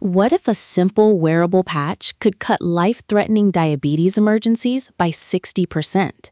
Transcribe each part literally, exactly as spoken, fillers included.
What if a simple wearable patch could cut life-threatening diabetes emergencies by sixty percent?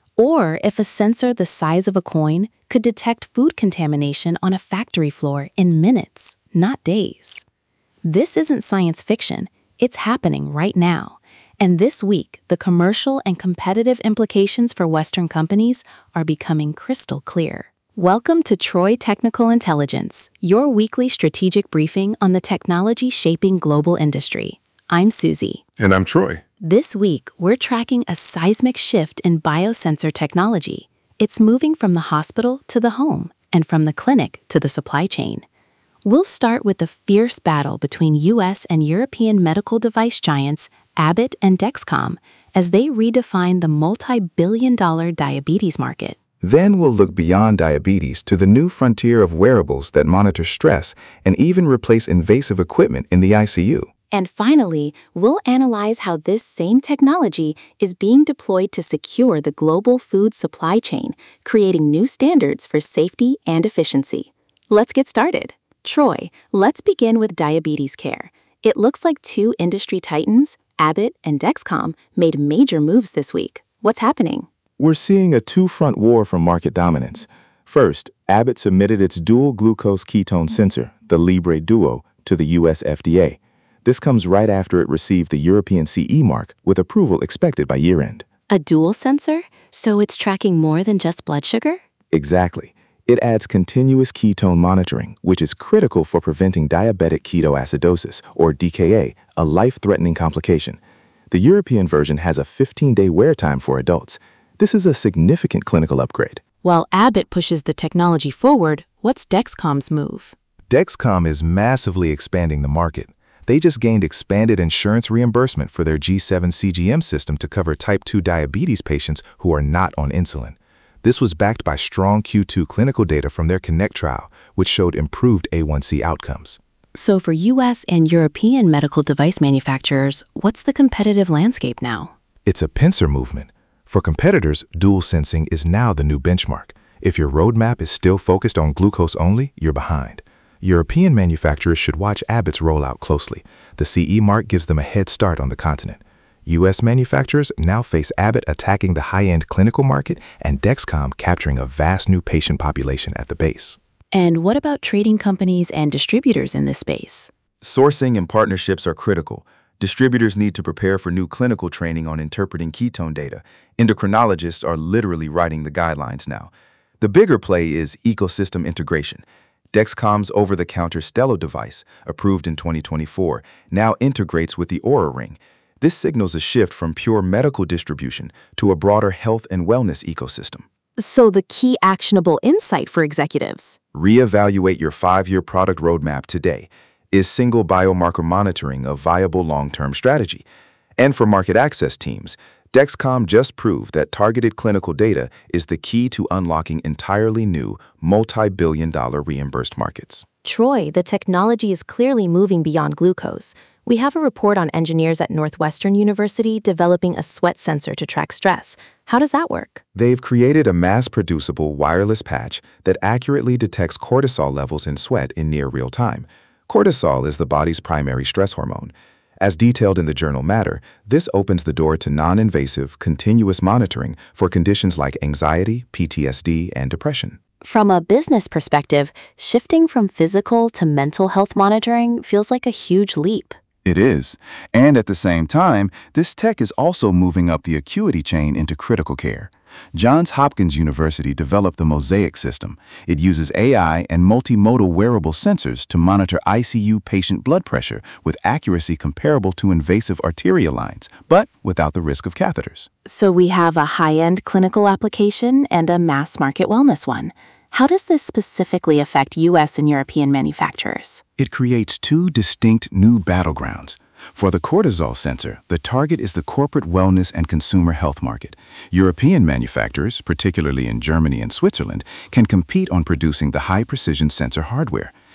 Or if a sensor the size of a coin could detect food contamination on a factory floor in minutes, not days? This isn't science fiction, it's happening right now. And this week, the commercial and competitive implications for Western companies are becoming crystal clear. Welcome to Troy Technical Intelligence, your weekly strategic briefing on the technology shaping global industry. I'm Susie. And I'm Troy. This week, we're tracking a seismic shift in biosensor technology. It's moving from the hospital to the home and from the clinic to the supply chain. We'll start with the fierce battle between U S and European medical device giants Abbott and Dexcom as they redefine the multi-billion dollar diabetes market. Then we'll look beyond diabetes to the new frontier of wearables that monitor stress and even replace invasive equipment in the I C U. And finally, we'll analyze how this same technology is being deployed to secure the global food supply chain, creating new standards for safety and efficiency. Let's get started. Troy, let's begin with diabetes care. It looks like two industry titans, Abbott and Dexcom, made major moves this week. What's happening? We're seeing a two-front war for market dominance. First, Abbott submitted its dual glucose ketone sensor, the Libre Duo, to the U S F D A. This comes right after it received the European C E mark, with approval expected by year-end. A dual sensor? So it's tracking more than just blood sugar? Exactly. It adds continuous ketone monitoring, which is critical for preventing diabetic ketoacidosis, or D K A, a life-threatening complication. The European version has a fifteen-day wear time for adults. This is a significant clinical upgrade. While Abbott pushes the technology forward, what's Dexcom's move? Dexcom is massively expanding the market. They just gained expanded insurance reimbursement for their G seven C G M system to cover type two diabetes patients who are not on insulin. This was backed by strong Q two clinical data from their CONNECT trial, which showed improved A one C outcomes. So for U S and European medical device manufacturers, what's the competitive landscape now? It's a pincer movement. For competitors, dual sensing is now the new benchmark. If your roadmap is still focused on glucose only, you're behind. European manufacturers should watch Abbott's rollout closely. The C E mark gives them a head start on the continent. U S manufacturers now face Abbott attacking the high-end clinical market and Dexcom capturing a vast new patient population at the base. And what about trading companies and distributors in this space? Sourcing and partnerships are critical. Distributors need to prepare for new clinical training on interpreting ketone data. Endocrinologists are literally writing the guidelines now. The bigger play is ecosystem integration. Dexcom's over-the-counter Stelo device, approved in twenty twenty-four, now integrates with the Oura Ring. This signals a shift from pure medical distribution to a broader health and wellness ecosystem. So the key actionable insight for executives? Reevaluate your five-year product roadmap today. Is single biomarker monitoring a viable long-term strategy? And for market access teams, Dexcom just proved that targeted clinical data is the key to unlocking entirely new, multi-billion dollar reimbursed markets. Troy, the technology is clearly moving beyond glucose. We have a report on engineers at Northwestern University developing a sweat sensor to track stress. How does that work? They've created a mass-producible wireless patch that accurately detects cortisol levels in sweat in near real time. Cortisol is the body's primary stress hormone. As detailed in the journal Matter, this opens the door to non-invasive, continuous monitoring for conditions like anxiety, P T S D, and depression. From a business perspective, shifting from physical to mental health monitoring feels like a huge leap. It is. And at the same time, this tech is also moving up the acuity chain into critical care. Johns Hopkins University developed the Mosaic system. It uses A I and multimodal wearable sensors to monitor I C U patient blood pressure with accuracy comparable to invasive arterial lines, but without the risk of catheters. So we have a high-end clinical application and a mass-market wellness one. How does this specifically affect U S and European manufacturers? It creates two distinct new battlegrounds. For the cortisol sensor, the target is the corporate wellness and consumer health market. European manufacturers, particularly in Germany and Switzerland, can compete on producing the high-precision sensor hardware.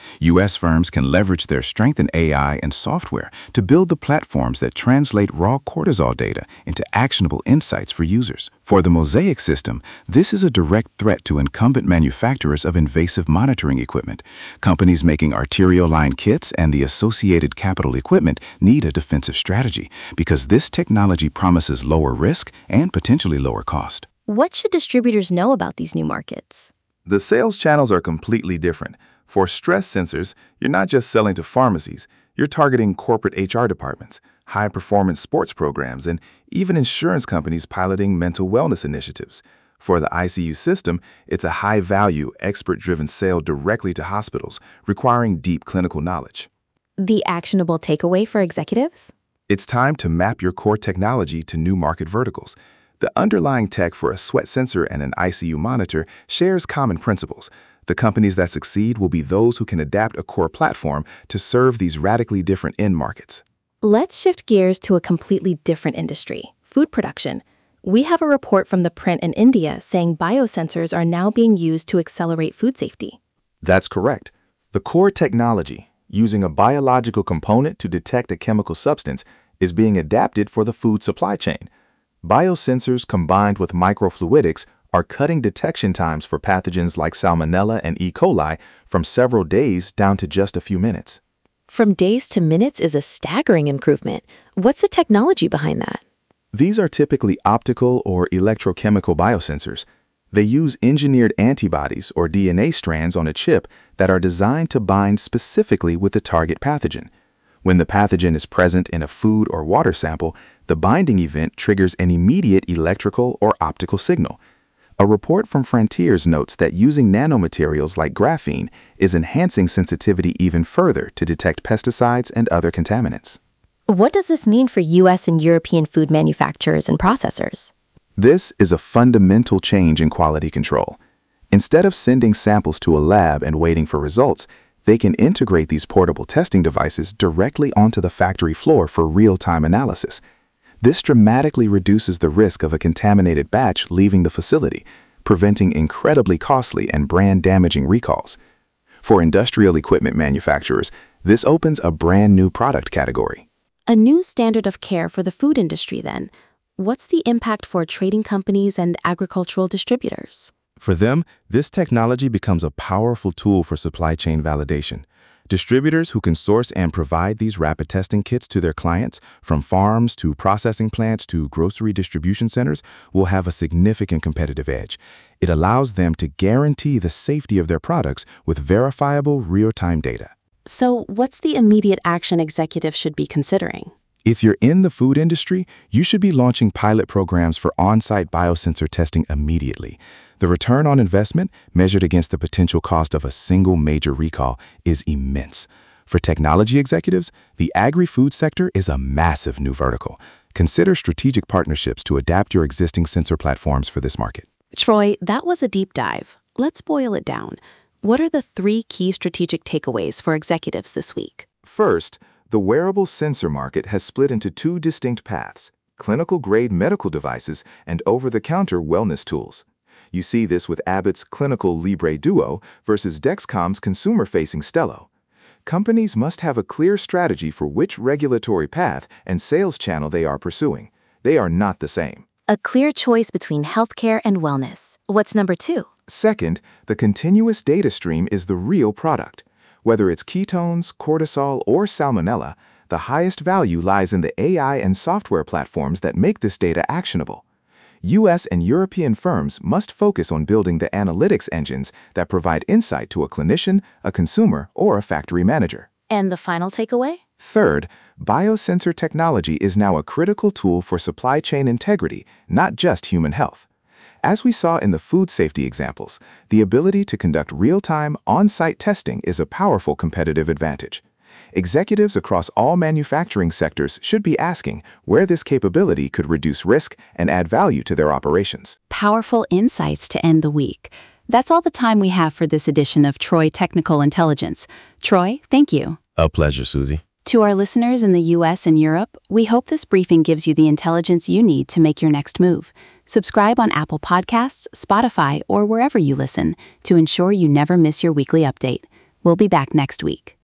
U S firms can leverage their strength in A I and software to build the platforms that translate raw cortisol data into actionable insights for users. For the Mosaic system, this is a direct threat to incumbent manufacturers of invasive monitoring equipment. Companies making arterial line kits and the associated capital equipment need a defensive strategy because this technology promises lower risk and potentially lower cost. What should distributors know about these new markets? The sales channels are completely different. For stress sensors, you're not just selling to pharmacies, you're targeting corporate H R departments, high-performance sports programs, and even insurance companies piloting mental wellness initiatives. For the I C U system, it's a high-value, expert-driven sale directly to hospitals, requiring deep clinical knowledge. The actionable takeaway for executives? It's time to map your core technology to new market verticals. The underlying tech for a sweat sensor and an I C U monitor shares common principles. The companies that succeed will be those who can adapt a core platform to serve these radically different end markets. Let's shift gears to a completely different industry, food production. We have a report from the print in India saying biosensors are now being used to accelerate food safety. That's correct. The core technology, using a biological component to detect a chemical substance, is being adapted for the food supply chain. Biosensors combined with microfluidics are cutting detection times for pathogens like Salmonella and E. coli from several days down to just a few minutes. From days to minutes is a staggering improvement. What's the technology behind that? These are typically optical or electrochemical biosensors. They use engineered antibodies or D N A strands on a chip that are designed to bind specifically with the target pathogen. When the pathogen is present in a food or water sample, the binding event triggers an immediate electrical or optical signal. A report from Frontiers notes that using nanomaterials like graphene is enhancing sensitivity even further to detect pesticides and other contaminants. What does this mean for U S and European food manufacturers and processors? This is a fundamental change in quality control. Instead of sending samples to a lab and waiting for results, they can integrate these portable testing devices directly onto the factory floor for real-time analysis. This dramatically reduces the risk of a contaminated batch leaving the facility, preventing incredibly costly and brand-damaging recalls. For industrial equipment manufacturers, this opens a brand new product category. A new standard of care for the food industry, then. What's the impact for trading companies and agricultural distributors? For them, this technology becomes a powerful tool for supply chain validation. Distributors who can source and provide these rapid testing kits to their clients, from farms to processing plants to grocery distribution centers, will have a significant competitive edge. It allows them to guarantee the safety of their products with verifiable real-time data. So, what's the immediate action executives should be considering? If you're in the food industry, you should be launching pilot programs for on-site biosensor testing immediately. The return on investment, measured against the potential cost of a single major recall, is immense. For technology executives, the agri-food sector is a massive new vertical. Consider strategic partnerships to adapt your existing sensor platforms for this market. Troy, that was a deep dive. Let's boil it down. What are the three key strategic takeaways for executives this week? First, the wearable sensor market has split into two distinct paths: clinical-grade medical devices and over-the-counter wellness tools. You see this with Abbott's Clinical Libre Duo versus Dexcom's consumer-facing Stelo. Companies must have a clear strategy for which regulatory path and sales channel they are pursuing. They are not the same. A clear choice between healthcare and wellness. What's number two? Second, the continuous data stream is the real product. Whether it's ketones, cortisol, or salmonella, the highest value lies in the A I and software platforms that make this data actionable. U S and European firms must focus on building the analytics engines that provide insight to a clinician, a consumer, or a factory manager. And the final takeaway? Third, biosensor technology is now a critical tool for supply chain integrity, not just human health. As we saw in the food safety examples, the ability to conduct real-time, on-site testing is a powerful competitive advantage. Executives across all manufacturing sectors should be asking where this capability could reduce risk and add value to their operations. Powerful insights to end the week. That's all the time we have for this edition of Troy Technical Intelligence. Troy, thank you. A pleasure, Susie. To our listeners in the U S and Europe, we hope this briefing gives you the intelligence you need to make your next move. Subscribe on Apple Podcasts, Spotify, or wherever you listen to ensure you never miss your weekly update. We'll be back next week.